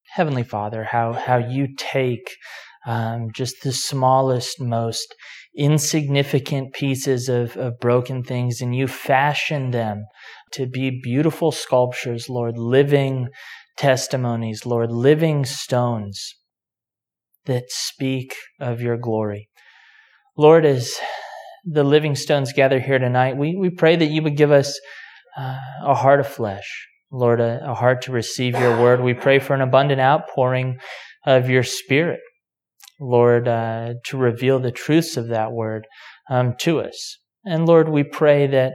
Heavenly Father, how you take just the smallest, most insignificant pieces of broken things, and you fashion them to be beautiful sculptures, Lord, living testimonies, Lord, living stones that speak of your glory. Lord, as the living stones gather here tonight, we pray that you would give us a heart of flesh, Lord, a heart to receive your word. We pray for an abundant outpouring of your Spirit, Lord, to reveal the truths of that word to us. And Lord, we pray that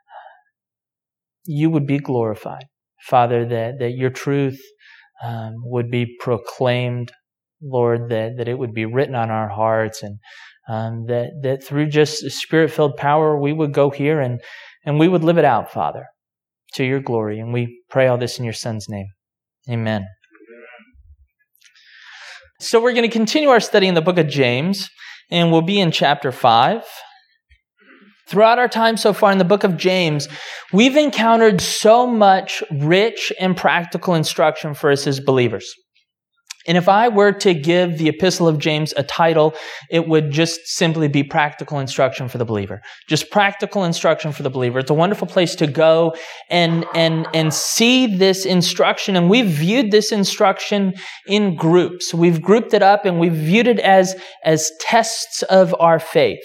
you would be glorified, Father, that your truth would be proclaimed, Lord, that it would be written on our hearts, and that through just Spirit-filled power, we would go here and we would live it out, Father, to your glory. And we pray all this in your Son's name. Amen. So we're going to continue our study in the book of James, and we'll be in chapter 5. Throughout our time so far in the book of James, we've encountered so much rich and practical instruction for us as believers. And if I were to give the Epistle of James a title, it would just simply be Practical Instruction for the Believer. Just practical instruction for the believer. It's a wonderful place to go and see this instruction. And we've viewed this instruction in groups. We've grouped it up and we've viewed it as tests of our faith.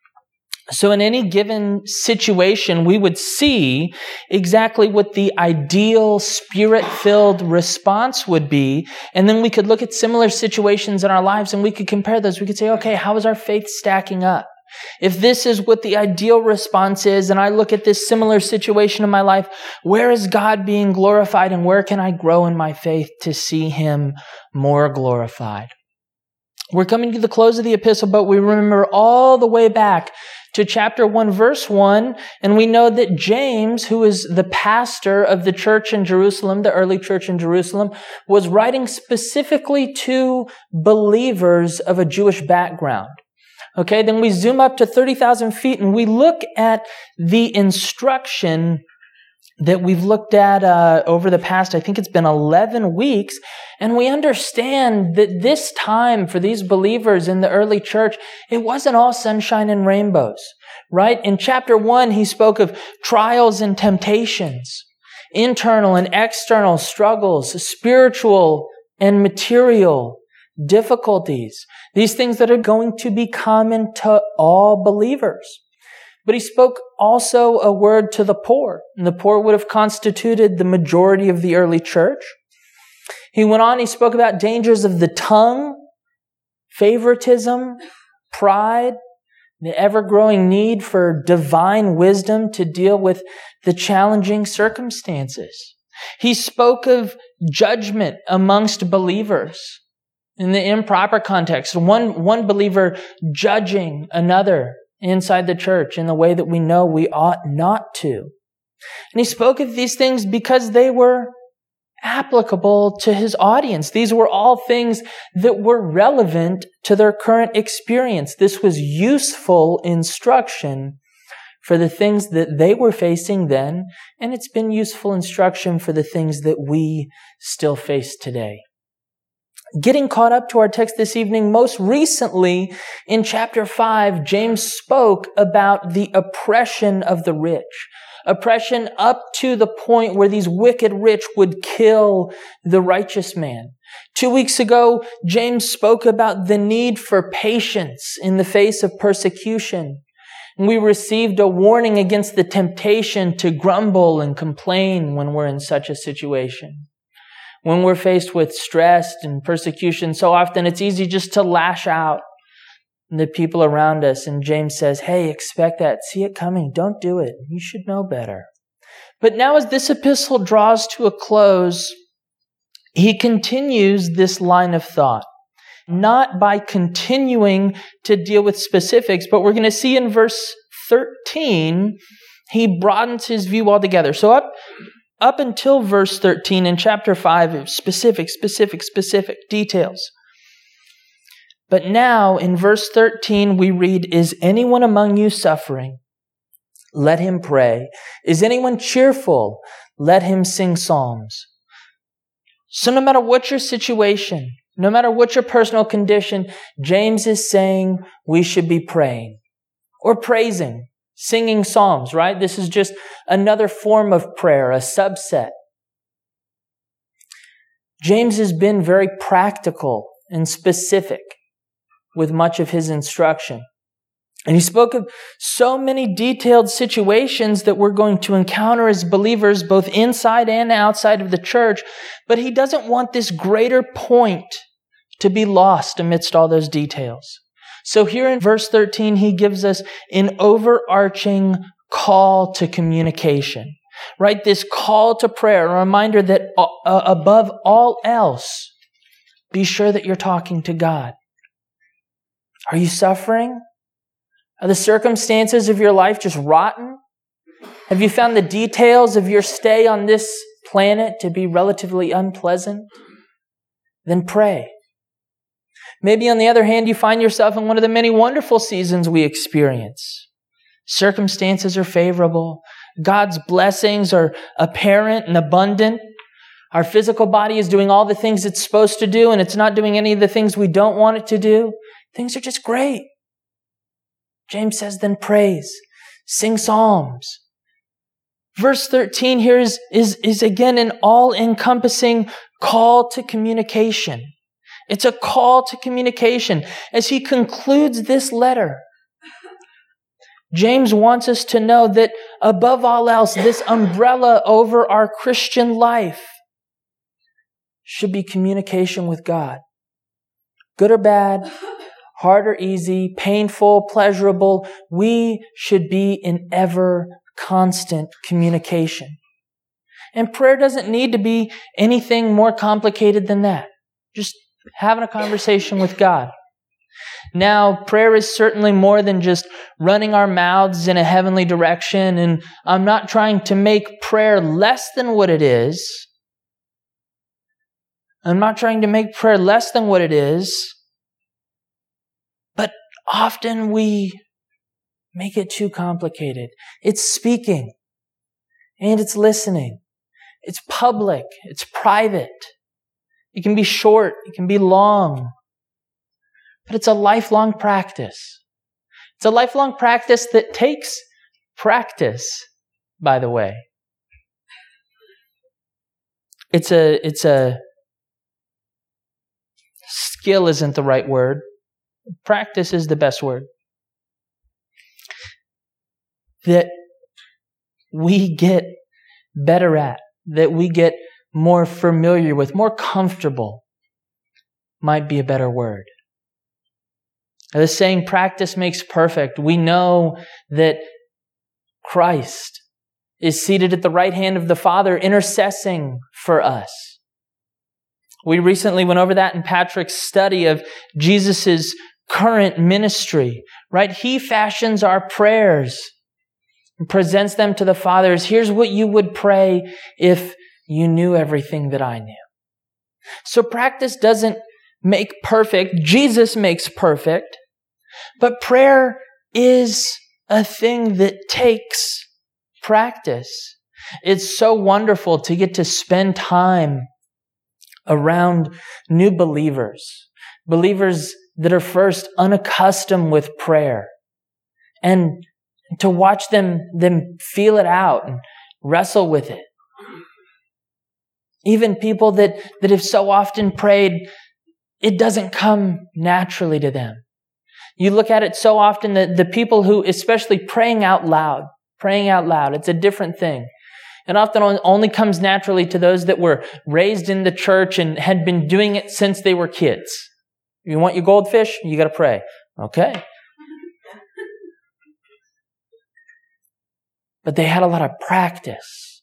So in any given situation, we would see exactly what the ideal Spirit-filled response would be. And then we could look at similar situations in our lives and we could compare those. We could say, okay, how is our faith stacking up? If this is what the ideal response is, and I look at this similar situation in my life, where is God being glorified and where can I grow in my faith to see Him more glorified? We're coming to the close of the epistle, but we remember all the way back to chapter 1, verse 1, and we know that James, who is the pastor of the church in Jerusalem, the early church in Jerusalem, was writing specifically to believers of a Jewish background. Okay, then we zoom up to 30,000 feet and we look at the instruction that we've looked at over the past, I think it's been 11 weeks, and we understand that this time for these believers in the early church, it wasn't all sunshine and rainbows, right? In chapter 1, he spoke of trials and temptations, internal and external struggles, spiritual and material difficulties, these things that are going to be common to all believers. But he spoke also a word to the poor, and the poor would have constituted the majority of the early church. He went on, he spoke about dangers of the tongue, favoritism, pride, the ever-growing need for divine wisdom to deal with the challenging circumstances. He spoke of judgment amongst believers in the improper context. One believer judging another inside the church in the way that we know we ought not to. And he spoke of these things because they were applicable to his audience. These were all things that were relevant to their current experience. This was useful instruction for the things that they were facing then, and it's been useful instruction for the things that we still face today. Getting caught up to our text this evening, most recently in chapter 5, James spoke about the oppression of the rich. Oppression up to the point where these wicked rich would kill the righteous man. 2 weeks ago, James spoke about the need for patience in the face of persecution. And we received a warning against the temptation to grumble and complain when we're in such a situation. When we're faced with stress and persecution, so often it's easy just to lash out at the people around us. And James says, hey, expect that. See it coming. Don't do it. You should know better. But now as this epistle draws to a close, he continues this line of thought. Not by continuing to deal with specifics, but we're going to see in verse 13, he broadens his view altogether. So up until verse 13 in chapter 5, specific details. But now in verse 13 we read, is anyone among you suffering? Let him pray. Is anyone cheerful? Let him sing psalms. So no matter what your situation, no matter what your personal condition, James is saying we should be praying or praising, singing psalms, right? This is just another form of prayer, a subset. James has been very practical and specific with much of his instruction. And he spoke of so many detailed situations that we're going to encounter as believers, both inside and outside of the church. But he doesn't want this greater point to be lost amidst all those details. So here in verse 13, he gives us an overarching call to communication, right? This call to prayer, a reminder that above all else, be sure that you're talking to God. Are you suffering? Are the circumstances of your life just rotten? Have you found the details of your stay on this planet to be relatively unpleasant? Then pray. Maybe on the other hand, you find yourself in one of the many wonderful seasons we experience. Circumstances are favorable. God's blessings are apparent and abundant. Our physical body is doing all the things it's supposed to do, and it's not doing any of the things we don't want it to do. Things are just great. James says, then praise. Sing psalms. Verse 13 here is again an all-encompassing call to communication. It's a call to communication. As he concludes this letter, James wants us to know that above all else, this umbrella over our Christian life should be communication with God. Good or bad, hard or easy, painful, pleasurable, we should be in ever constant communication. And prayer doesn't need to be anything more complicated than that. Just having a conversation with God. Now, prayer is certainly more than just running our mouths in a heavenly direction, and I'm not trying to make prayer less than what it is. I'm not trying to make prayer less than what it is, but often we make it too complicated. It's speaking, and it's listening. It's public, it's private. It can be short, it can be long. But it's a lifelong practice. It's a lifelong practice that takes practice, by the way. It's a skill isn't the right word. Practice is the best word. That we get better at, that we get more familiar with, more comfortable, might be a better word. The saying, practice makes perfect. We know that Christ is seated at the right hand of the Father, intercessing for us. We recently went over that in Patrick's study of Jesus' current ministry, right? He fashions our prayers and presents them to the Father as, here's what you would pray if you knew everything that I knew. So practice doesn't make perfect. Jesus makes perfect. But prayer is a thing that takes practice. It's so wonderful to get to spend time around new believers, believers that are first unaccustomed with prayer, and to watch them feel it out and wrestle with it. Even people that have so often prayed, it doesn't come naturally to them. You look at it so often that the people who, especially praying out loud, it's a different thing. It often only comes naturally to those that were raised in the church and had been doing it since they were kids. You want your goldfish? You got to pray. Okay. But they had a lot of practice.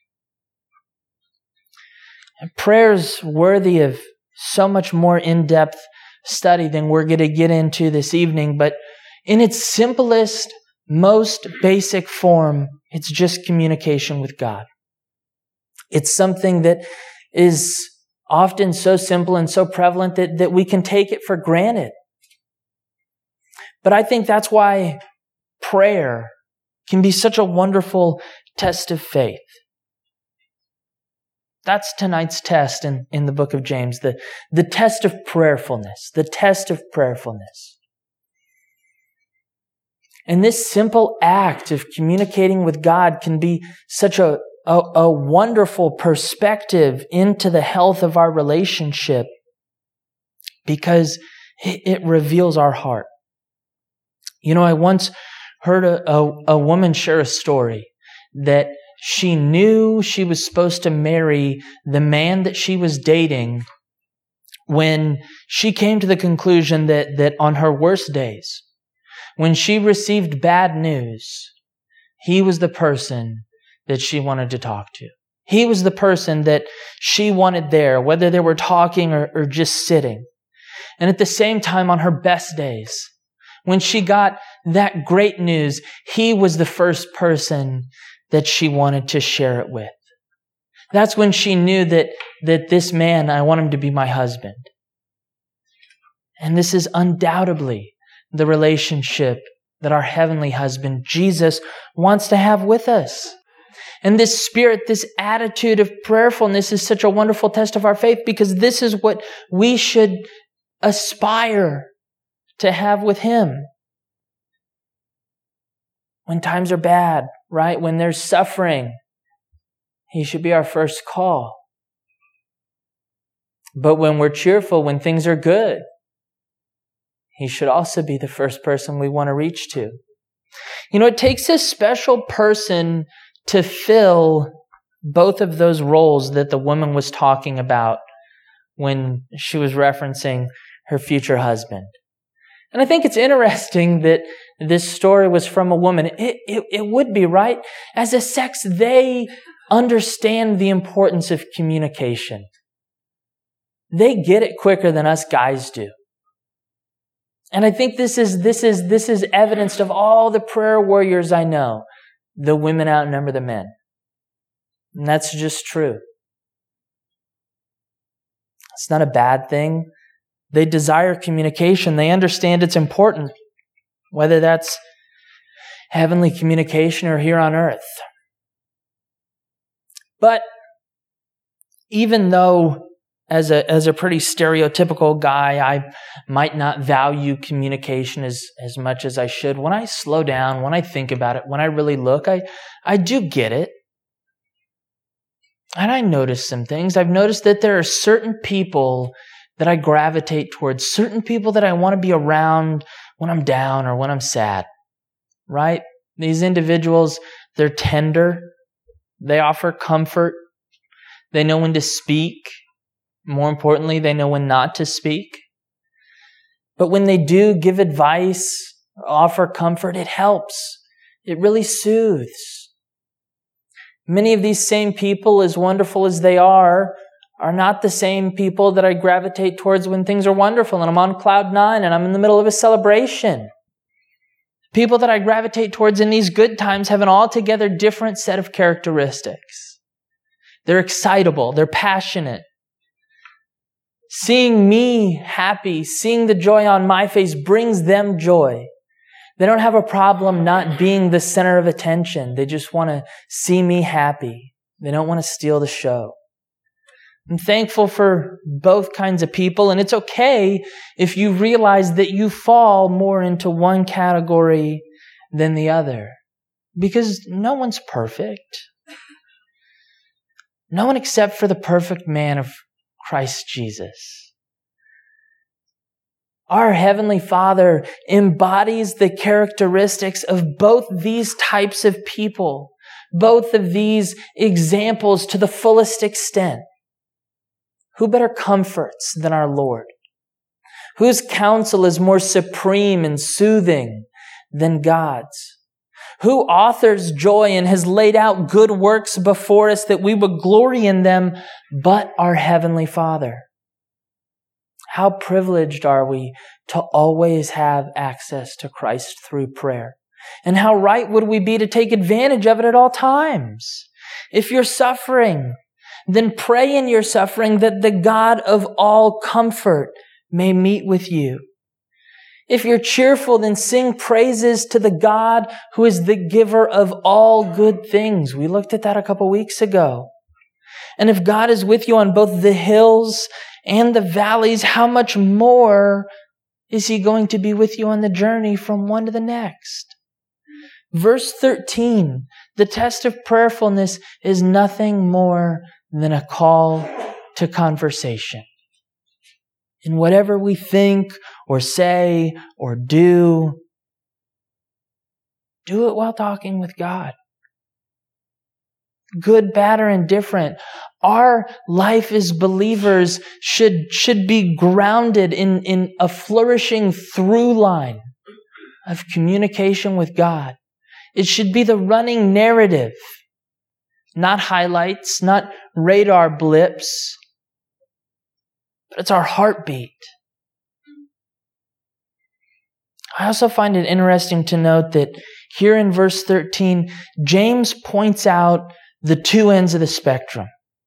And prayer's worthy of so much more in-depth study than we're going to get into this evening. But in its simplest, most basic form, it's just communication with God. It's something that is often so simple and so prevalent that we can take it for granted. But I think that's why prayer can be such a wonderful test of faith. That's tonight's test in the book of James, the test of prayerfulness, the test of prayerfulness. And this simple act of communicating with God can be such a wonderful perspective into the health of our relationship because it reveals our heart. You know, I once heard a woman share a story that she knew she was supposed to marry the man that she was dating when she came to the conclusion that on her worst days, when she received bad news, he was the person that she wanted to talk to. He was the person that she wanted there, whether they were talking or just sitting. And at the same time, on her best days, when she got that great news, he was the first person that she wanted to share it with. That's when she knew that this man, I want him to be my husband. And this is undoubtedly the relationship that our heavenly husband, Jesus, wants to have with us. And this spirit, this attitude of prayerfulness is such a wonderful test of our faith because this is what we should aspire to have with him. When times are bad, right? When there's suffering, he should be our first call. But when we're cheerful, when things are good, he should also be the first person we want to reach to. You know, it takes a special person to fill both of those roles that the woman was talking about when she was referencing her future husband. And I think it's interesting that this story was from a woman. It would be, right? As a sex, they understand the importance of communication. They get it quicker than us guys do. And I think this is evidenced of all the prayer warriors I know. The women outnumber the men. And that's just true. It's not a bad thing. They desire communication. They understand it's important, whether that's heavenly communication or here on earth. But even though as a pretty stereotypical guy, I might not value communication as much as I should, when I slow down, when I think about it, when I really look, I do get it. And I notice some things. I've noticed that there are certain people that I gravitate towards, certain people that I want to be around when I'm down or when I'm sad, right? These individuals, they're tender. They offer comfort. They know when to speak. More importantly, they know when not to speak. But when they do give advice, offer comfort, it helps. It really soothes. Many of these same people, as wonderful as they are not the same people that I gravitate towards when things are wonderful and I'm on cloud 9 and I'm in the middle of a celebration. People that I gravitate towards in these good times have an altogether different set of characteristics. They're excitable. They're passionate. Seeing me happy, seeing the joy on my face brings them joy. They don't have a problem not being the center of attention. They just want to see me happy. They don't want to steal the show. I'm thankful for both kinds of people, and it's okay if you realize that you fall more into one category than the other, because no one's perfect. No one except for the perfect man of Christ Jesus. Our Heavenly Father embodies the characteristics of both these types of people, both of these examples to the fullest extent. Who better comforts than our Lord? Whose counsel is more supreme and soothing than God's? Who authors joy and has laid out good works before us that we would glory in them, but our Heavenly Father? How privileged are we to always have access to Christ through prayer? And how right would we be to take advantage of it at all times? If you're suffering, then pray in your suffering that the God of all comfort may meet with you. If you're cheerful, then sing praises to the God who is the giver of all good things. We looked at that a couple weeks ago. And if God is with you on both the hills and the valleys, how much more is He going to be with you on the journey from one to the next? Verse 13, the test of prayerfulness is nothing more than a call to conversation. In whatever we think or say or do it while talking with God. Good, bad, or indifferent. Our life as believers should be grounded in a flourishing through line of communication with God. It should be the running narrative, not highlights, not radar blips, but it's our heartbeat. I also find it interesting to note that here in verse 13, James points out the two ends of the spectrum: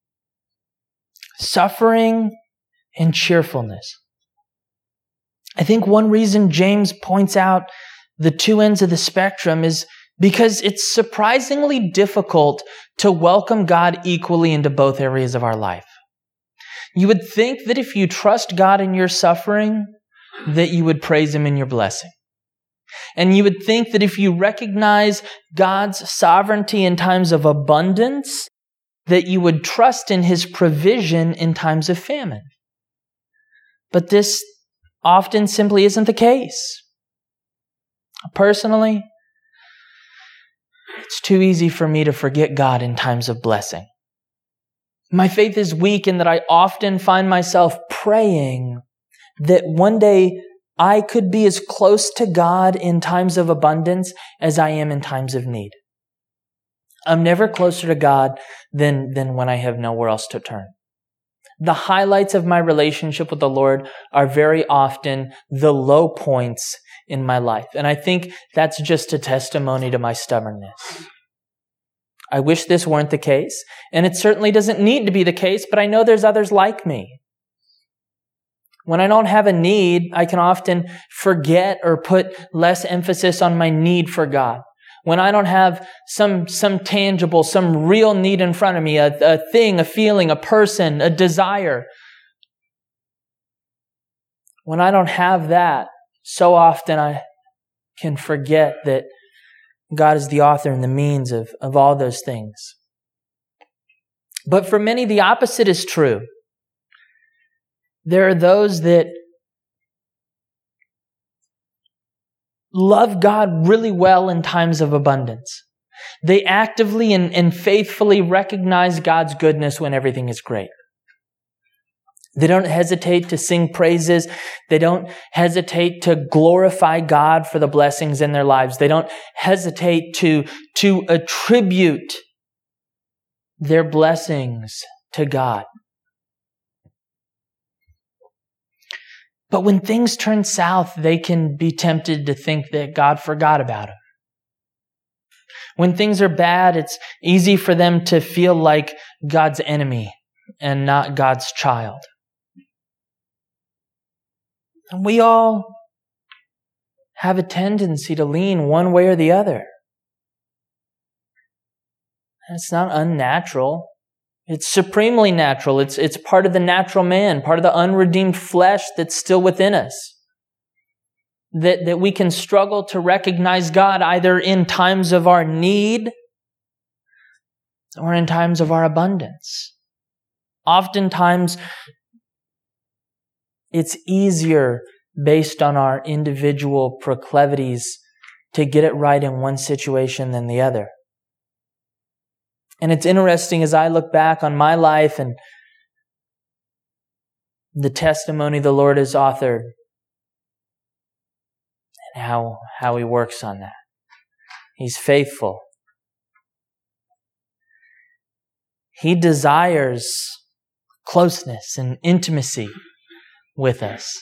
suffering and cheerfulness. I think one reason James points out the two ends of the spectrum is because it's surprisingly difficult to welcome God equally into both areas of our life. You would think that if you trust God in your suffering, that you would praise Him in your blessing. And you would think that if you recognize God's sovereignty in times of abundance, that you would trust in His provision in times of famine. But this often simply isn't the case. Personally, it's too easy for me to forget God in times of blessing. My faith is weak in that I often find myself praying that one day I could be as close to God in times of abundance as I am in times of need. I'm never closer to God than when I have nowhere else to turn. The highlights of my relationship with the Lord are very often the low points in my life. And I think that's just a testimony to my stubbornness. I wish this weren't the case, and it certainly doesn't need to be the case, but I know there's others like me. When I don't have a need, I can often forget or put less emphasis on my need for God. When I don't have some tangible, some real need in front of me, a thing, a feeling, a person, a desire. When I don't have that, so often I can forget that God is the author and the means of all those things. But for many, the opposite is true. There are those that love God really well in times of abundance. They actively and faithfully recognize God's goodness when everything is great. They don't hesitate to sing praises. They don't hesitate to glorify God for the blessings in their lives. They don't hesitate to attribute their blessings to God. But when things turn south, they can be tempted to think that God forgot about them. When things are bad, it's easy for them to feel like God's enemy and not God's child. And we all have a tendency to lean one way or the other. And it's not unnatural. It's supremely natural. It's part of the natural man, part of the unredeemed flesh that's still within us. That we can struggle to recognize God either in times of our need or in times of our abundance. Oftentimes, it's easier based on our individual proclivities to get it right in one situation than the other. And it's interesting as I look back on my life and the testimony the Lord has authored and how He works on that. He's faithful. He desires closeness and intimacy with us.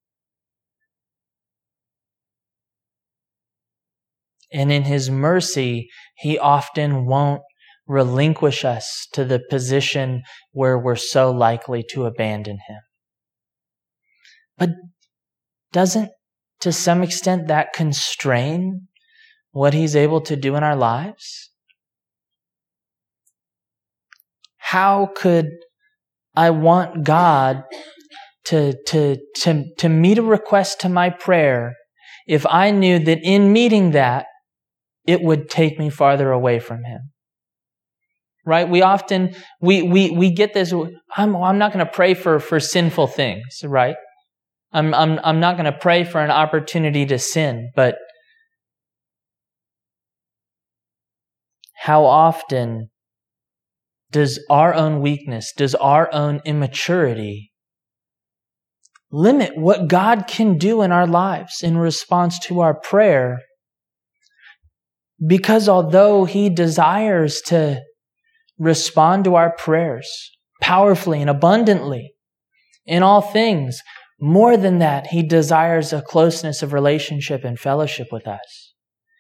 And in His mercy, He often won't relinquish us to the position where we're so likely to abandon Him. But doesn't, to some extent, that constrain what He's able to do in our lives? how could I want God to meet a request to my prayer if I knew that in meeting that, it would take me farther away from Him? Right? We often, we get this, I'm not going to pray for sinful things, right? I'm not going to pray for an opportunity to sin, but how often does our own weakness, does our own immaturity limit what God can do in our lives in response to our prayer? Because although He desires to respond to our prayers powerfully and abundantly in all things, more than that, He desires a closeness of relationship and fellowship with us.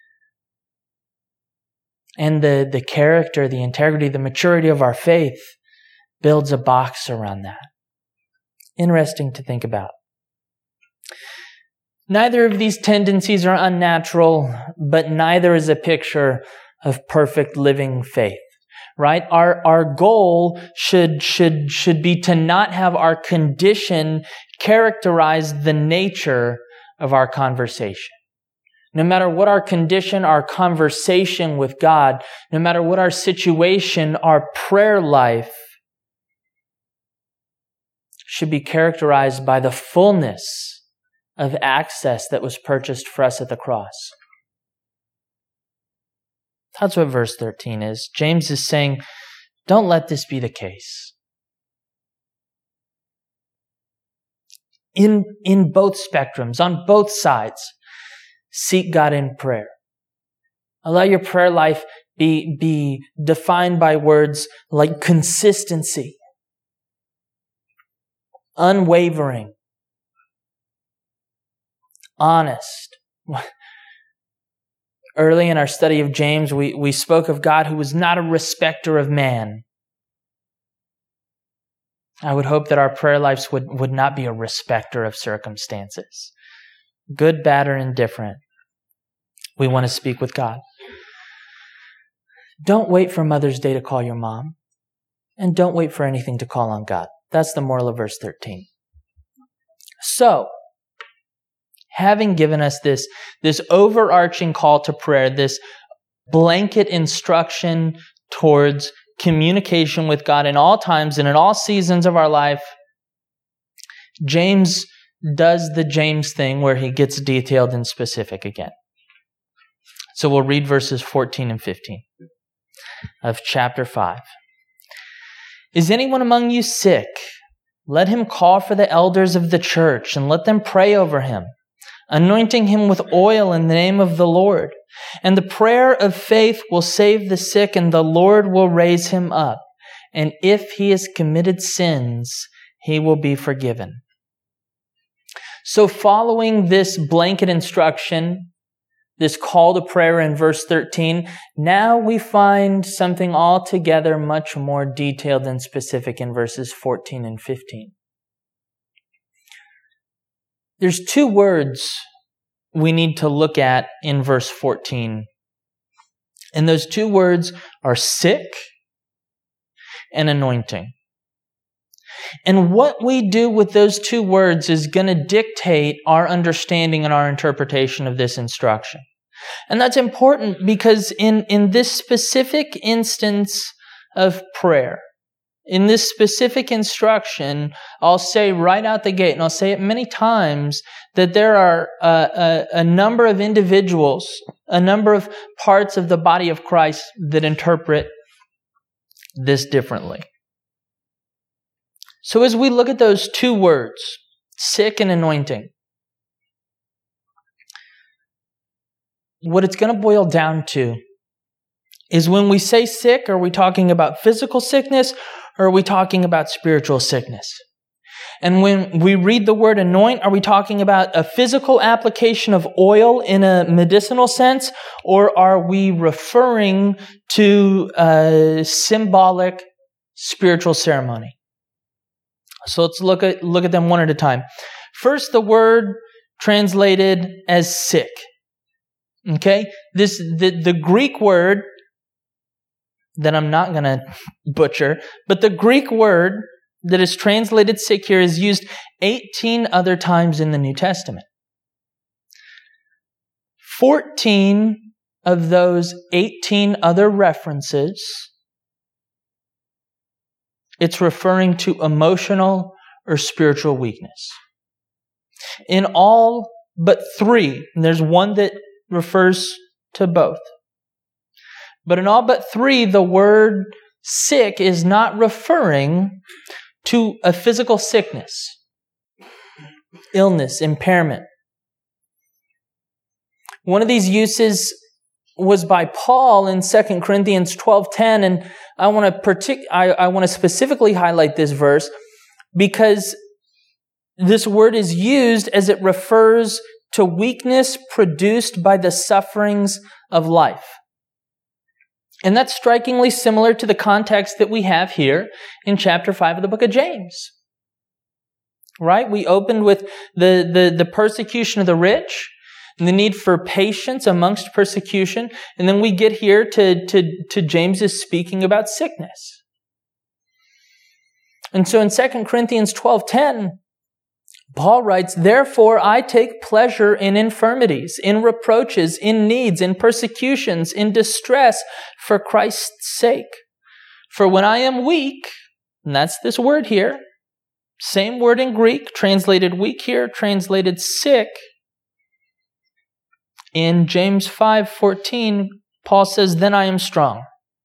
And the character, the integrity, the maturity of our faith builds a box around that. Interesting to think about. Neither of these tendencies are unnatural, but neither is a picture of perfect living faith. Right? Our goal should be to not have our condition characterize the nature of our conversation. No matter what our condition, our conversation with God, no matter what our situation, our prayer life should be characterized by the fullness of access that was purchased for us at the cross. That's what verse 13 is. James is saying, don't let this be the case. In both spectrums, on both sides, seek God in prayer. Allow your prayer life be defined by words like consistency, unwavering, honest. Early in our study of James, we spoke of God who was not a respecter of man. I would hope that our prayer lives would not be a respecter of circumstances. Good, bad, or indifferent. We want to speak with God. Don't wait for Mother's Day to call your mom. And don't wait for anything to call on God. That's the moral of verse 13. So, having given us this overarching call to prayer, this blanket instruction towards communication with God in all times and in all seasons of our life, James does the James thing where he gets detailed and specific again. So we'll read verses 14 and 15 of chapter 5. Is anyone among you sick? Let him call for the elders of the church and let them pray over him, anointing him with oil in the name of the Lord. And the prayer of faith will save the sick, and the Lord will raise him up. And if he has committed sins, he will be forgiven. So following this blanket instruction, this call to prayer in verse 13, now we find something altogether much more detailed and specific in verses 14 and 15. There's two words we need to look at in verse 14. And those two words are sick and anointing. And what we do with those two words is going to dictate our understanding and our interpretation of this instruction. And that's important because in this specific instance of prayer, in this specific instruction, I'll say right out the gate, and I'll say it many times, that there are a number of individuals, a number of parts of the body of Christ that interpret this differently. So as we look at those two words, sick and anointing, what it's going to boil down to is when we say sick, are we talking about physical sickness or are we talking about spiritual sickness? And when we read the word anoint, are we talking about a physical application of oil in a medicinal sense, or are we referring to a symbolic spiritual ceremony? So let's look at them one at a time. First, the word translated as sick. Okay? The Greek word that I'm not going to butcher, but the Greek word that is translated sick here is used 18 other times in the New Testament. 14 of those 18 other references, it's referring to emotional or spiritual weakness. In all but 3, and there's one that refers to both, but in all but 3, the word sick is not referring to a physical sickness, illness, impairment. One of these uses was by Paul in 2 Corinthians 12:10, and I want to specifically highlight this verse because this word is used as it refers to weakness produced by the sufferings of life. And that's strikingly similar to the context that we have here in chapter 5 of the book of James. Right? We opened with the persecution of the rich, and the need for patience amongst persecution, and then we get here to James' speaking about sickness. And so in 2 Corinthians 12:10, Paul writes, "Therefore I take pleasure in infirmities, in reproaches, in needs, in persecutions, in distress, for Christ's sake. For when I am weak," and that's this word here, same word in Greek, translated weak here, translated sick. In James 5:14, Paul says, "Then I am strong."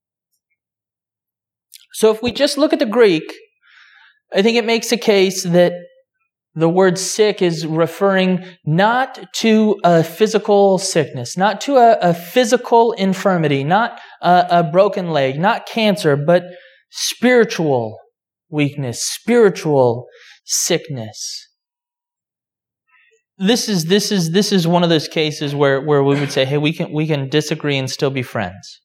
So if we just look at the Greek, I think it makes a case that the word sick is referring not to a physical sickness, not to a physical infirmity, not a broken leg, not cancer, but spiritual weakness, spiritual sickness. This is one of those cases where we would say, hey, we can disagree and still be friends.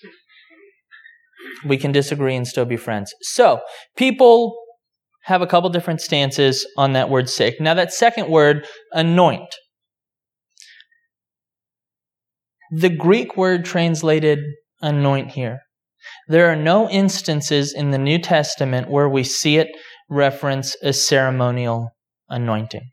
We can disagree and still be friends. So, people have a couple different stances on that word sick. Now that second word, anoint. The Greek word translated anoint here. There are no instances in the New Testament where we see it reference a ceremonial anointing.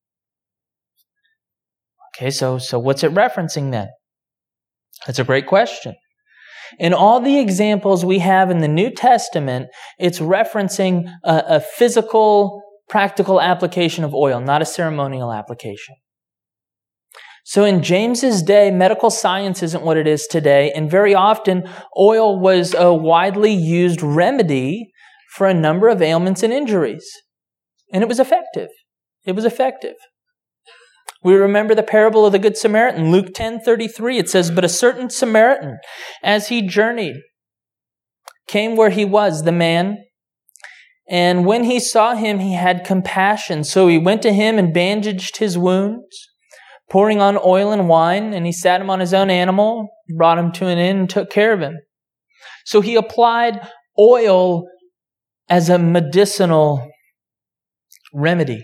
Okay, so what's it referencing then? That's a great question. In all the examples we have in the New Testament, it's referencing a physical, practical application of oil, not a ceremonial application. So in James's day, medical science isn't what it is today, and very often oil was a widely used remedy for a number of ailments and injuries. And it was effective. It was effective. We remember the parable of the Good Samaritan. Luke 10:33, it says, "But a certain Samaritan, as he journeyed, came where he was, the man, and when he saw him, he had compassion. So he went to him and bandaged his wounds, pouring on oil and wine, and he sat him on his own animal, brought him to an inn, and took care of him." So he applied oil as a medicinal remedy.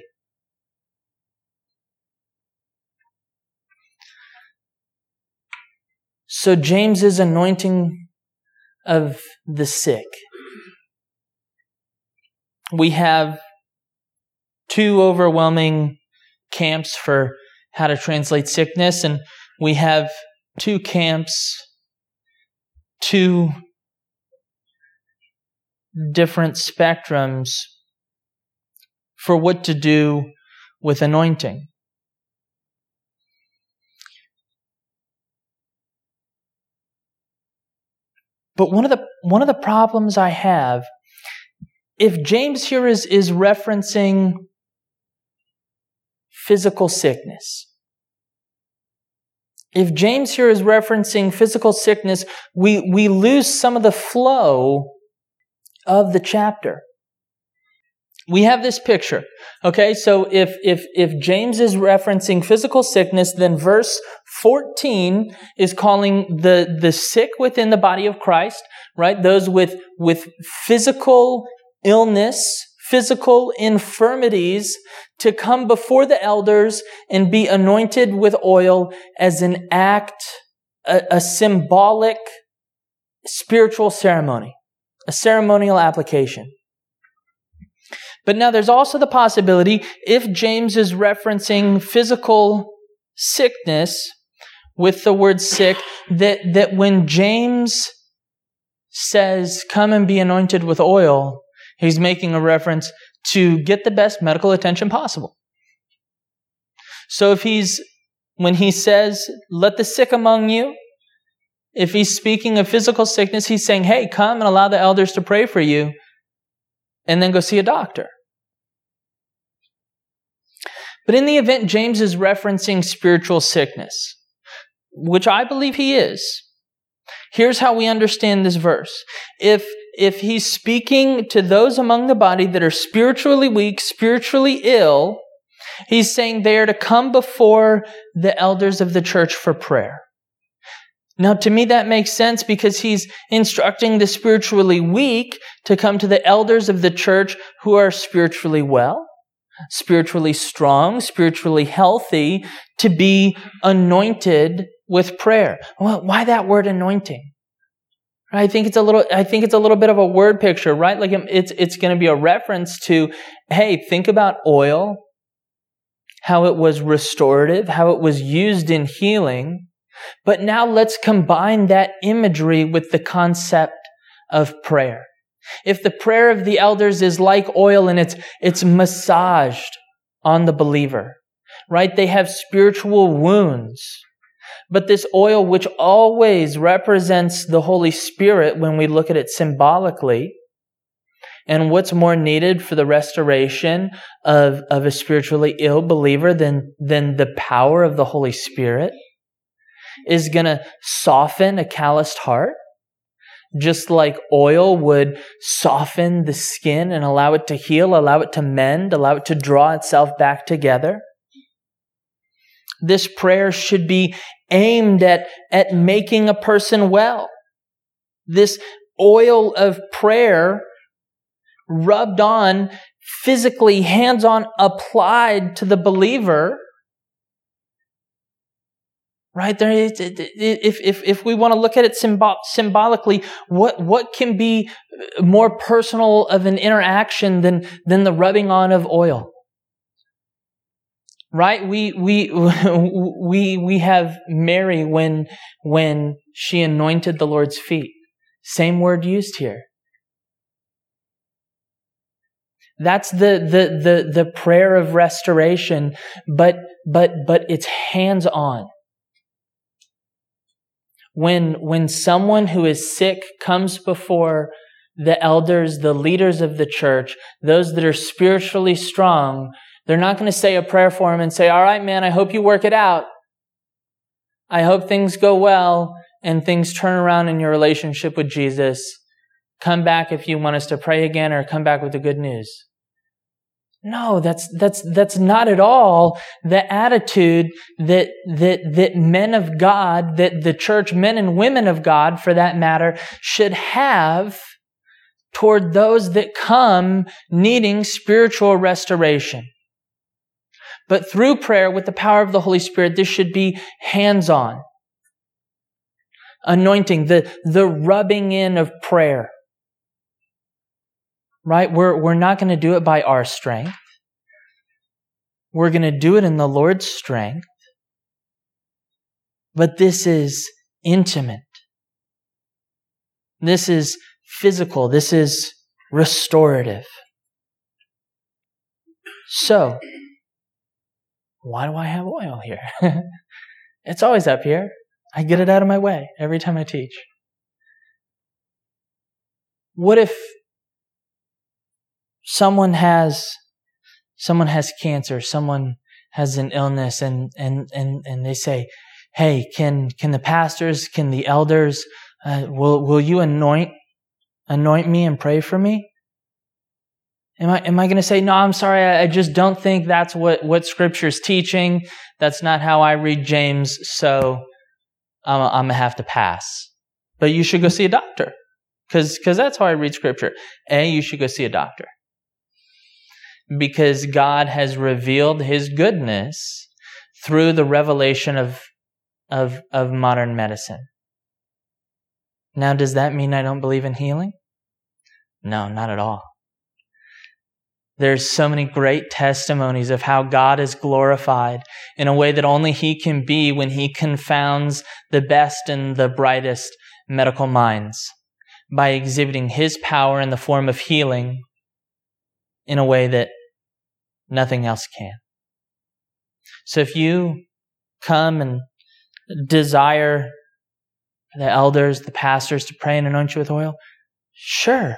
So James's anointing of the sick. We have two overwhelming camps for how to translate sickness, and we have two camps, two different spectrums for what to do with anointing. But one of the problems I have, if James here is referencing physical sickness, we lose some of the flow of the chapter. We have this picture. Okay, so if James is referencing physical sickness, then verse 14 is calling the sick within the body of Christ, right? Those with physical illness, physical infirmities, to come before the elders and be anointed with oil as an act, a symbolic spiritual ceremony, a ceremonial application. But now there's also the possibility, if James is referencing physical sickness with the word sick, that when James says, come and be anointed with oil, he's making a reference to get the best medical attention possible. So when he says, let the sick among you, if he's speaking of physical sickness, he's saying, hey, come and allow the elders to pray for you, and then go see a doctor. But in the event James is referencing spiritual sickness, which I believe he is, here's how we understand this verse. If he's speaking to those among the body that are spiritually weak, spiritually ill, he's saying they are to come before the elders of the church for prayer. Now, to me, that makes sense because he's instructing the spiritually weak to come to the elders of the church who are spiritually well, spiritually strong, spiritually healthy, to be anointed with prayer. Well, why that word anointing? I think it's a little bit of a word picture, right? Like it's going to be a reference to, hey, think about oil, how it was restorative, how it was used in healing. But now let's combine that imagery with the concept of prayer. If the prayer of the elders is like oil and it's massaged on the believer, right? They have spiritual wounds. But this oil, which always represents the Holy Spirit when we look at it symbolically, and what's more needed for the restoration of a spiritually ill believer than the power of the Holy Spirit, is going to soften a calloused heart, just like oil would soften the skin and allow it to heal, allow it to mend, allow it to draw itself back together. This prayer should be aimed at making a person well. This oil of prayer rubbed on, physically, hands-on, applied to the believer. Right there, if we want to look at it symbolically, what can be more personal of an interaction than the rubbing on of oil? Right? We have Mary when she anointed the Lord's feet. Same word used here. That's the prayer of restoration, but it's hands-on. When someone who is sick comes before the elders, the leaders of the church, those that are spiritually strong, they're not going to say a prayer for him and say, all right, man, I hope you work it out. I hope things go well and things turn around in your relationship with Jesus. Come back if you want us to pray again, or come back with the good news. No, that's not at all the attitude that men of God, that the church, men and women of God, for that matter, should have toward those that come needing spiritual restoration. But through prayer, with the power of the Holy Spirit, this should be hands-on. Anointing, the rubbing in of prayer. Right? We're not going to do it by our strength. We're going to do it in the Lord's strength. But this is intimate. This is physical. This is restorative. So, why do I have oil here? It's always up here. I get it out of my way every time I teach. What if someone has cancer, someone has an illness, and they say, hey, can the pastors, can the elders, will you anoint me and pray for me? Am I going to say, no, I'm sorry, I just don't think that's what Scripture's teaching. That's not how I read James, so I'm going to have to pass. But you should go see a doctor, because that's how I read Scripture. You should go see a doctor. Because God has revealed His goodness through the revelation of modern medicine. Now, does that mean I don't believe in healing? No, not at all. There's so many great testimonies of how God is glorified in a way that only He can be when He confounds the best and the brightest medical minds by exhibiting His power in the form of healing in a way that nothing else can. So if you come and desire the elders, the pastors to pray and anoint you with oil, sure.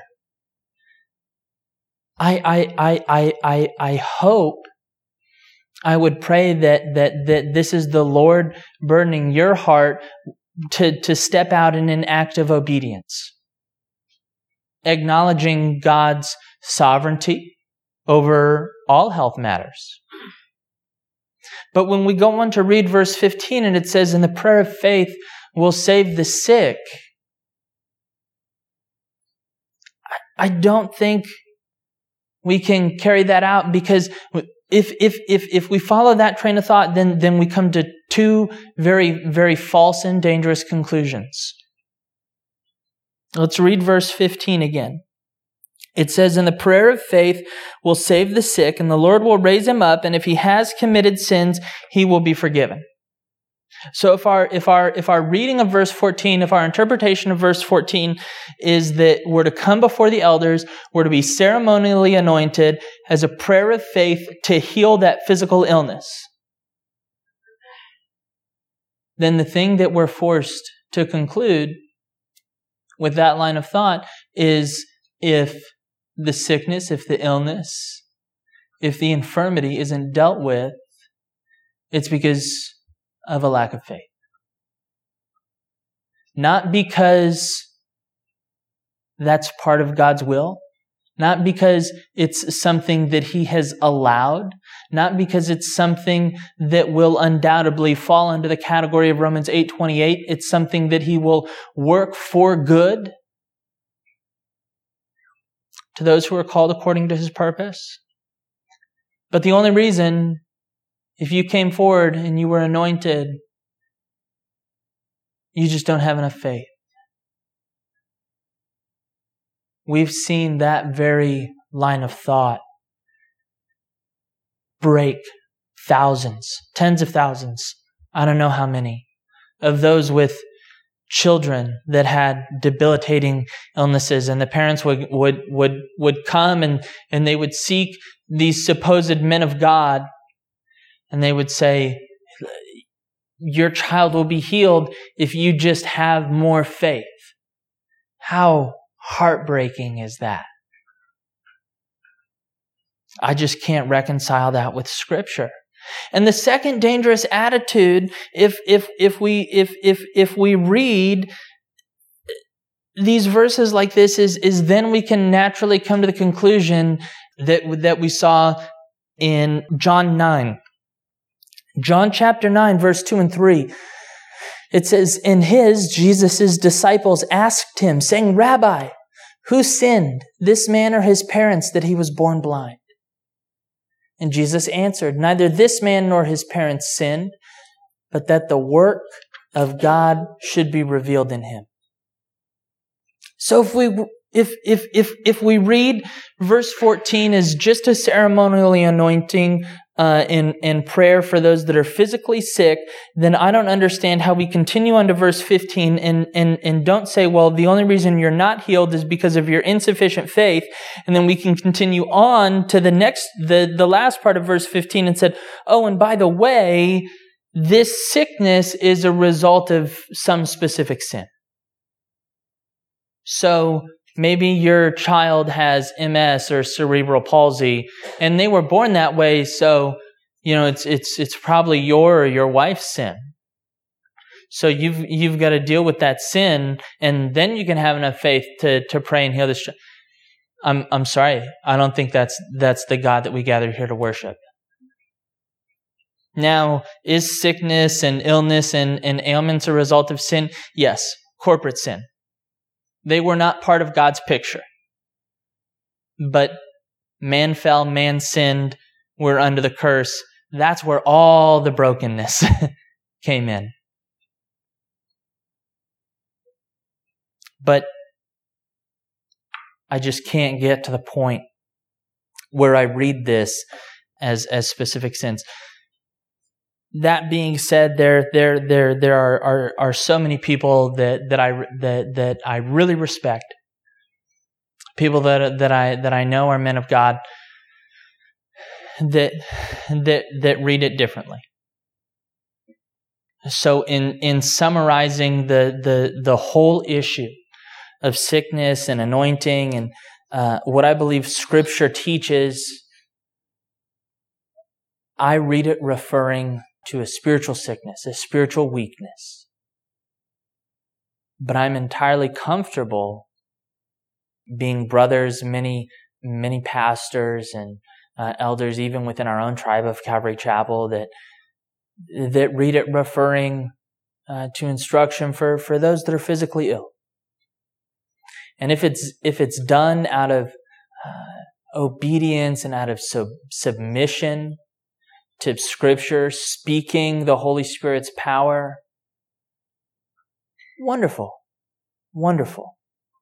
I hope, I would pray that this is the Lord burdening your heart to step out in an act of obedience, acknowledging God's sovereignty over all health matters. But when we go on to read verse 15, and it says, "And the prayer of faith will save the sick," I don't think we can carry that out, because if we follow that train of thought, then we come to two very, very false and dangerous conclusions. Let's read verse 15 again. It says, "And the prayer of faith will save the sick, and the Lord will raise him up, and if he has committed sins, he will be forgiven." So if our reading of verse 14, if our interpretation of verse 14 is that we're to come before the elders, we're to be ceremonially anointed as a prayer of faith to heal that physical illness, then the thing that we're forced to conclude with that line of thought is, if the sickness, if the illness, if the infirmity isn't dealt with, it's because of a lack of faith. Not because that's part of God's will, not because it's something that He has allowed, not because it's something that will undoubtedly fall under the category of Romans 8:28. It's something that He will work for good to those who are called according to His purpose. But the only reason, if you came forward and you were anointed, you just don't have enough faith. We've seen that very line of thought break thousands, tens of thousands, I don't know how many, of those with children that had debilitating illnesses, and the parents would come and they would seek these supposed men of God, and they would say, "Your child will be healed if you just have more faith." How heartbreaking is that? I just can't reconcile that with Scripture. And the second dangerous attitude, if we read these verses like this, is then we can naturally come to the conclusion that we saw in John 9. John chapter 9, verse 2 and 3. It says, "And Jesus' disciples asked him, saying, 'Rabbi, who sinned, this man or his parents, that he was born blind?' And Jesus answered, 'Neither this man nor his parents sinned, but that the work of God should be revealed in him.'" So if we read verse 14 as just a ceremonially anointing in prayer for those that are physically sick, then I don't understand how we continue on to verse 15 and don't say, well, the only reason you're not healed is because of your insufficient faith. And then we can continue on to the last part of verse 15 and said, "Oh, and by the way, this sickness is a result of some specific sin." So maybe your child has MS or cerebral palsy, and they were born that way, so it's probably your or your wife's sin. So you've got to deal with that sin, and then you can have enough faith to pray and heal this child. I'm sorry, I don't think that's the God that we gather here to worship. Now, is sickness and illness and ailments a result of sin? Yes, corporate sin. They were not part of God's picture. But man fell, man sinned, we're under the curse. That's where all the brokenness came in. But I just can't get to the point where I read this as specific sins. That being said, there are so many people that I really respect. People that I know are men of God that read it differently. So in summarizing the whole issue of sickness and anointing and what I believe Scripture teaches, I read it referring to a spiritual sickness, a spiritual weakness. But I'm entirely comfortable being brothers, many pastors and elders, even within our own tribe of Calvary Chapel, that read it referring to instruction for those that are physically ill. And if it's done out of obedience and out of submission to Scripture, speaking the Holy Spirit's power, wonderful, wonderful.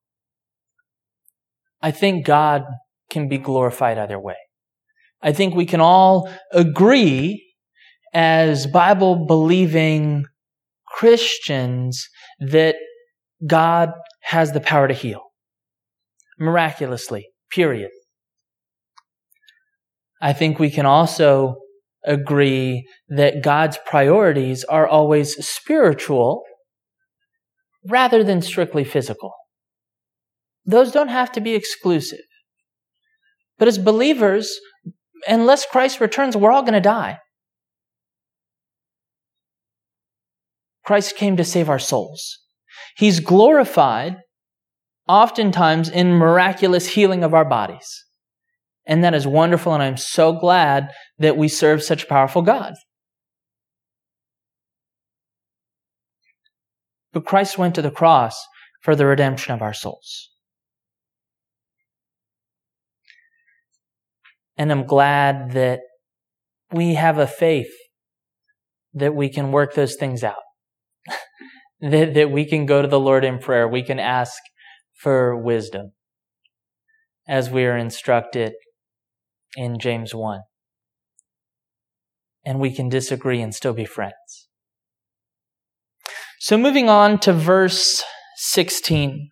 I think God can be glorified either way. I think we can all agree as Bible-believing Christians that God has the power to heal. Miraculously, period. I think we can also agree that God's priorities are always spiritual rather than strictly physical. Those don't have to be exclusive. But as believers, unless Christ returns, we're all going to die. Christ came to save our souls. He's glorified oftentimes in miraculous healing of our bodies. And that is wonderful, and I'm so glad that we serve such a powerful God. But Christ went to the cross for the redemption of our souls. And I'm glad that we have a faith that we can work those things out. that we can go to the Lord in prayer. We can ask for wisdom as we are instructed in James 1. And we can disagree and still be friends. So moving on to verse 16.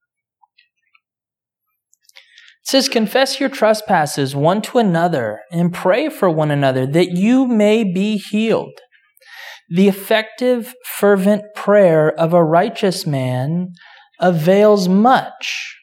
It says, confess your trespasses one to another and pray for one another that you may be healed. The effective, fervent prayer of a righteous man avails much.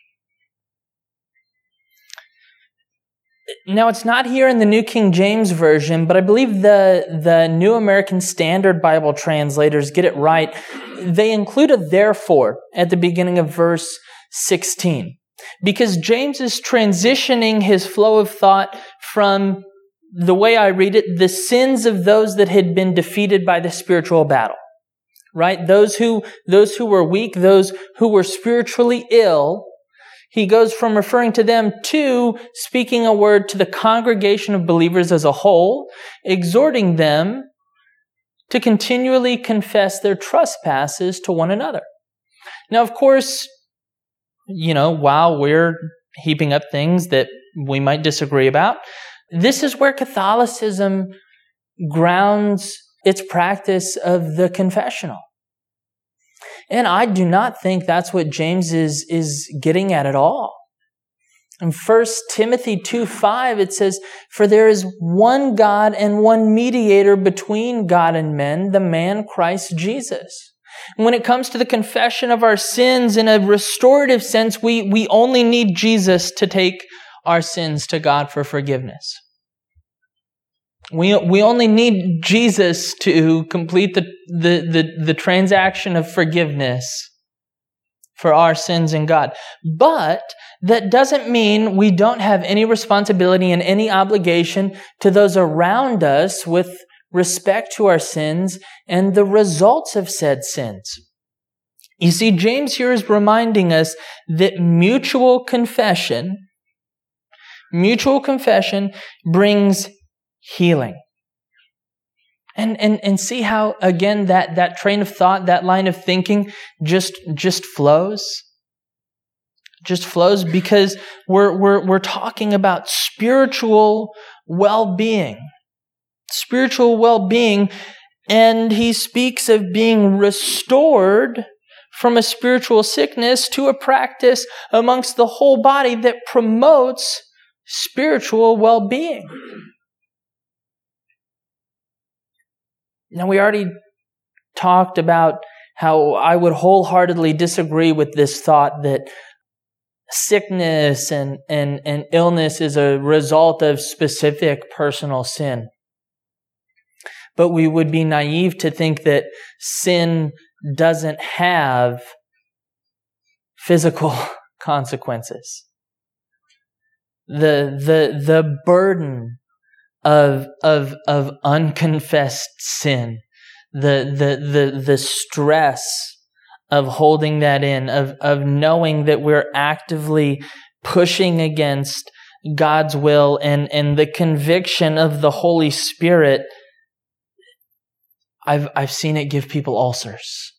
Now, it's not here in the New King James Version, but I believe the New American Standard Bible translators get it right. They include a therefore at the beginning of verse 16. Because James is transitioning his flow of thought from, the way I read it, the sins of those that had been defeated by the spiritual battle. Right? Those who were weak, those who were spiritually ill, he goes from referring to them to speaking a word to the congregation of believers as a whole, exhorting them to continually confess their trespasses to one another. Now, of course, while we're heaping up things that we might disagree about, this is where Catholicism grounds its practice of the confessional. And I do not think that's what James is getting at all. In 1 Timothy 2:5, it says, for there is one God and one mediator between God and men, the man Christ Jesus. When it comes to the confession of our sins in a restorative sense, we only need Jesus to take our sins to God for forgiveness. We only need Jesus to complete the transaction of forgiveness for our sins in God. But that doesn't mean we don't have any responsibility and any obligation to those around us with respect to our sins and the results of said sins. You see, James here is reminding us that mutual confession brings healing. And see how, again, that train of thought, that line of thinking just flows. just flows because we're talking about spiritual well-being. Spiritual well-being, and he speaks of being restored from a spiritual sickness to a practice amongst the whole body that promotes spiritual well-being. Now, we already talked about how I would wholeheartedly disagree with this thought that sickness and illness is a result of specific personal sin. But we would be naive to think that sin doesn't have physical consequences. The burden of unconfessed sin, the stress of holding that in, of knowing that we're actively pushing against God's will, and the conviction of the Holy Spirit. I've seen it give people ulcers.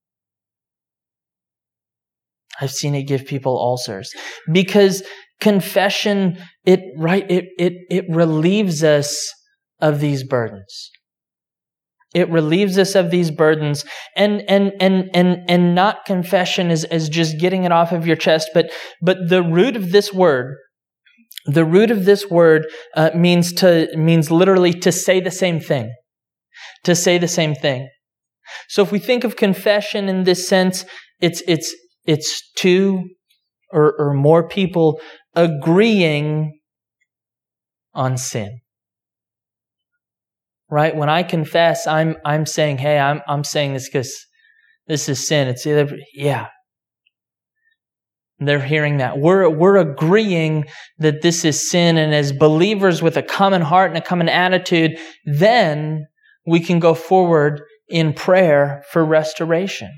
I've seen it give people ulcers because confession, it relieves us of these burdens. It relieves us of these burdens, and not confession as just getting it off of your chest, but the root of this word. The root of this word means literally to say the same thing. To say the same thing. So if we think of confession in this sense, it's two or more people agreeing on sin. Right? When I confess, I'm saying, hey, I'm saying this because this is sin. It's either, yeah. They're hearing that. We're agreeing that this is sin, and as believers with a common heart and a common attitude, then we can go forward in prayer for restoration.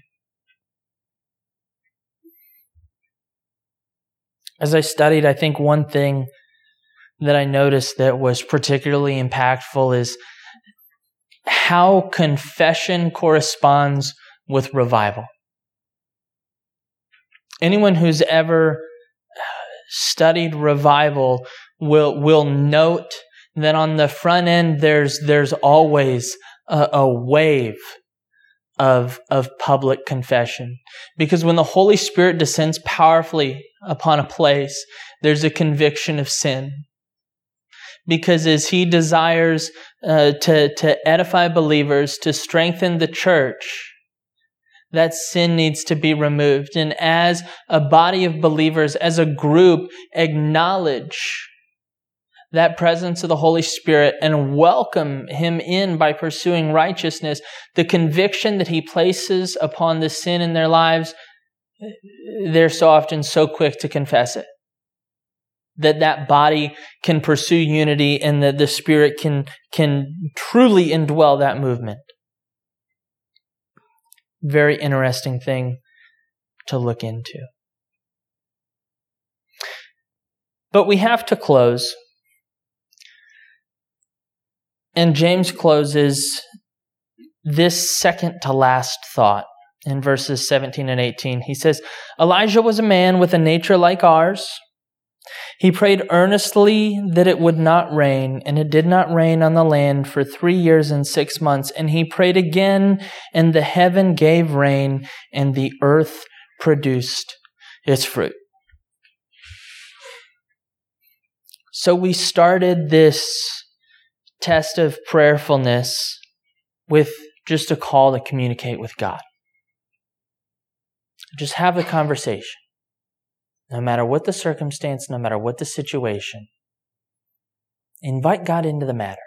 As I studied, I think one thing that I noticed that was particularly impactful is how confession corresponds with revival. Anyone who's ever studied revival will note that on the front end, there's always a wave of public confession. Because when the Holy Spirit descends powerfully upon a place, there's a conviction of sin. Because as He desires to edify believers, to strengthen the church, that sin needs to be removed. And as a body of believers, as a group, acknowledge that presence of the Holy Spirit and welcome Him in by pursuing righteousness, the conviction that He places upon the sin in their lives, they're so often so quick to confess it. That body can pursue unity, and that the Spirit can truly indwell that movement. Very interesting thing to look into. But we have to close. And James closes this second to last thought in verses 17 and 18. He says, Elijah was a man with a nature like ours. He prayed earnestly that it would not rain, and it did not rain on the land for 3 years and 6 months. And he prayed again, and the heaven gave rain, and the earth produced its fruit. So we started this test of prayerfulness with just a call to communicate with God. Just have the conversation. No matter what the circumstance, no matter what the situation, invite God into the matter.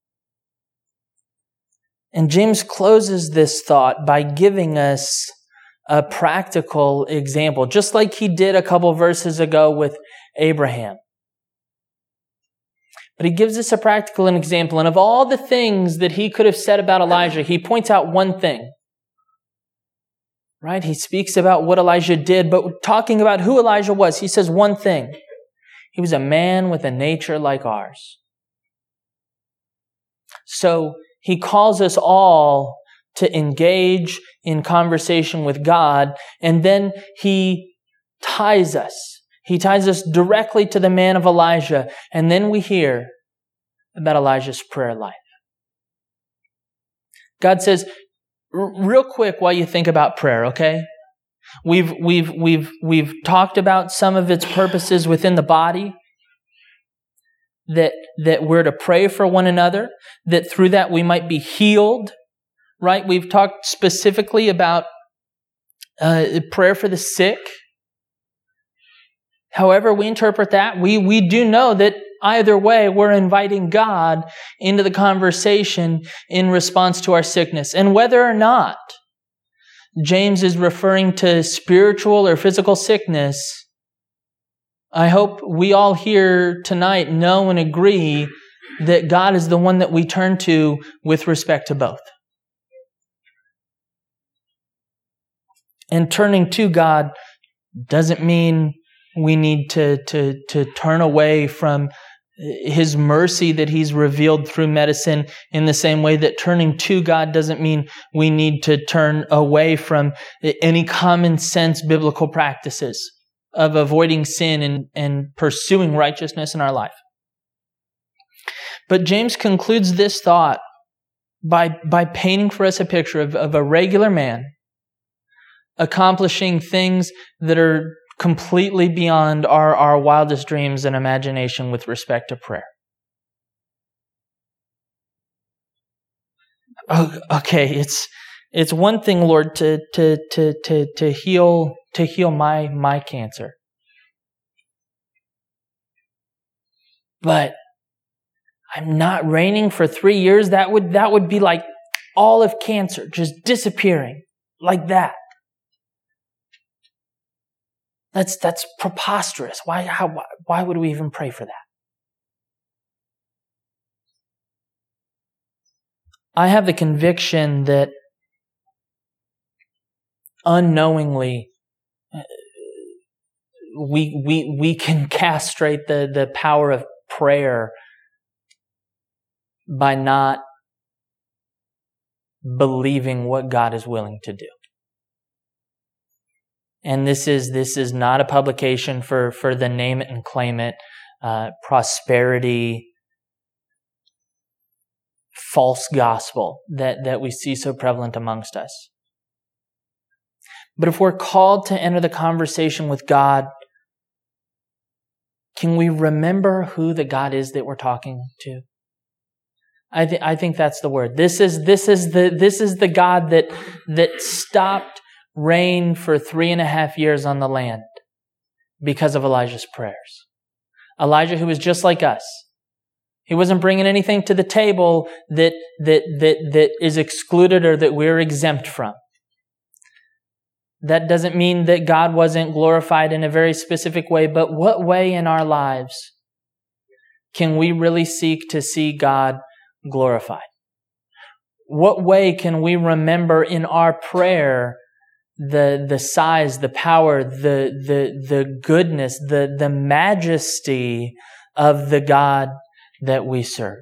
And James closes this thought by giving us a practical example, just like he did a couple verses ago with Abraham. But he gives us a practical example. And of all the things that he could have said about Elijah, he points out one thing. Right? He speaks about what Elijah did, but talking about who Elijah was, he says one thing. He was a man with a nature like ours. So he calls us all to engage in conversation with God, and then he ties us He ties us directly to the man of Elijah. And then we hear about Elijah's prayer life. God says, real quick while you think about prayer, okay? We've talked about some of its purposes within the body, that we're to pray for one another, that through that we might be healed, right? We've talked specifically about prayer for the sick. However we interpret that, we do know that either way, we're inviting God into the conversation in response to our sickness. And whether or not James is referring to spiritual or physical sickness, I hope we all here tonight know and agree that God is the one that we turn to with respect to both. And turning to God doesn't mean we need to turn away from His mercy that He's revealed through medicine, in the same way that turning to God doesn't mean we need to turn away from any common sense biblical practices of avoiding sin and pursuing righteousness in our life. But James concludes this thought by painting for us a picture of a regular man accomplishing things that are completely beyond our wildest dreams and imagination with respect to prayer. Okay, it's one thing, Lord, to heal my cancer. But I'm not reigning for 3 years. That would be like all of cancer just disappearing like that. That's preposterous. Why would we even pray for that? I have the conviction that unknowingly we can castrate the power of prayer by not believing what God is willing to do. And this is not a publication for the name it and claim it, prosperity, false gospel that we see so prevalent amongst us. But if we're called to enter the conversation with God, can we remember who the God is that we're talking to? I think that's the word. This is the God that stopped rain for 3.5 years on the land because of Elijah's prayers. Elijah, who was just like us. He wasn't bringing anything to the table that is excluded or that we're exempt from. That doesn't mean that God wasn't glorified in a very specific way, but what way in our lives can we really seek to see God glorified? What way can we remember in our prayer the size, the power, the goodness, the majesty of the God that we serve?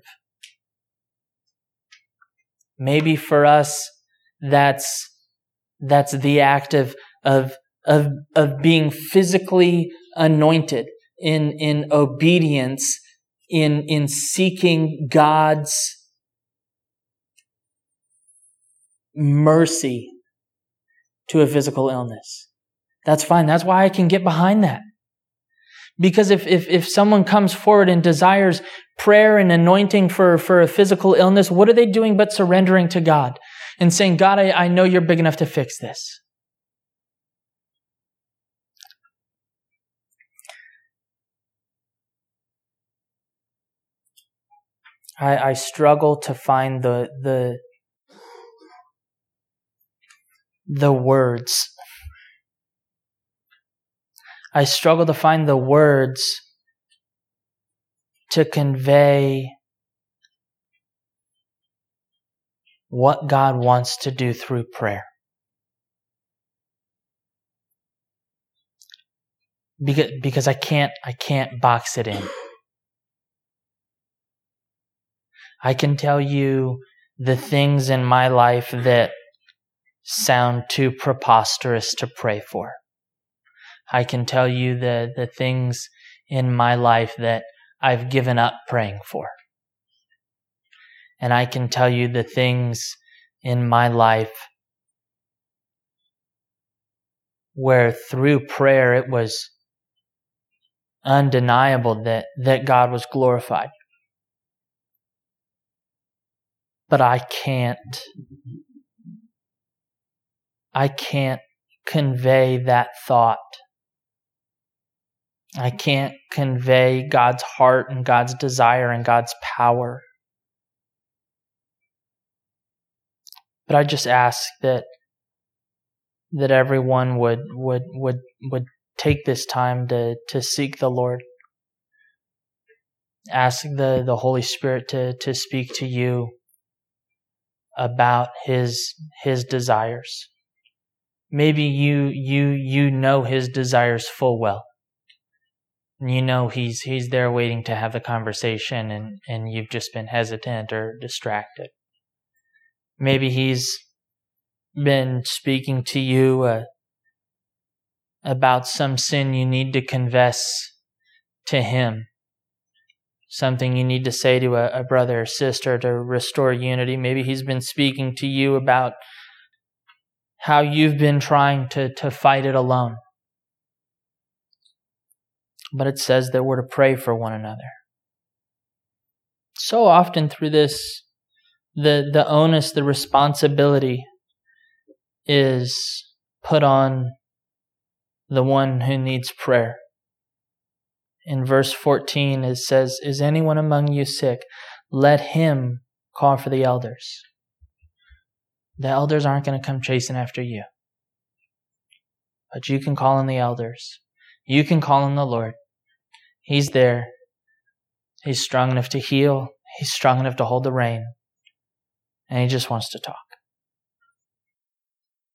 Maybe for us, that's the act of being physically anointed in obedience, in seeking God's mercy to a physical illness. That's fine. That's why I can get behind that. Because if someone comes forward and desires prayer and anointing for a physical illness, what are they doing but surrendering to God and saying, God, I know you're big enough to fix this. I struggle to find the words. I struggle to find the words to convey what God wants to do through prayer. Because I can't box it in. I can tell you the things in my life that sound too preposterous to pray for. I can tell you the things in my life that I've given up praying for. And I can tell you the things in my life where through prayer it was undeniable that God was glorified. But I can't convey that thought. I can't convey God's heart and God's desire and God's power. But I just ask that everyone would take this time to seek the Lord. Ask the Holy Spirit to speak to you about His desires. Maybe you know His desires full well. And you know He's there waiting to have the conversation, and you've just been hesitant or distracted. Maybe He's been speaking to you about some sin you need to confess to Him. Something you need to say to a brother or sister to restore unity. Maybe He's been speaking to you about how you've been trying to fight it alone. But it says that we're to pray for one another. So often through this, the onus, the responsibility is put on the one who needs prayer. In verse 14 it says, "Is anyone among you sick? Let him call for the elders." The elders aren't going to come chasing after you. But you can call on the elders. You can call on the Lord. He's there. He's strong enough to heal. He's strong enough to hold the rein. And He just wants to talk.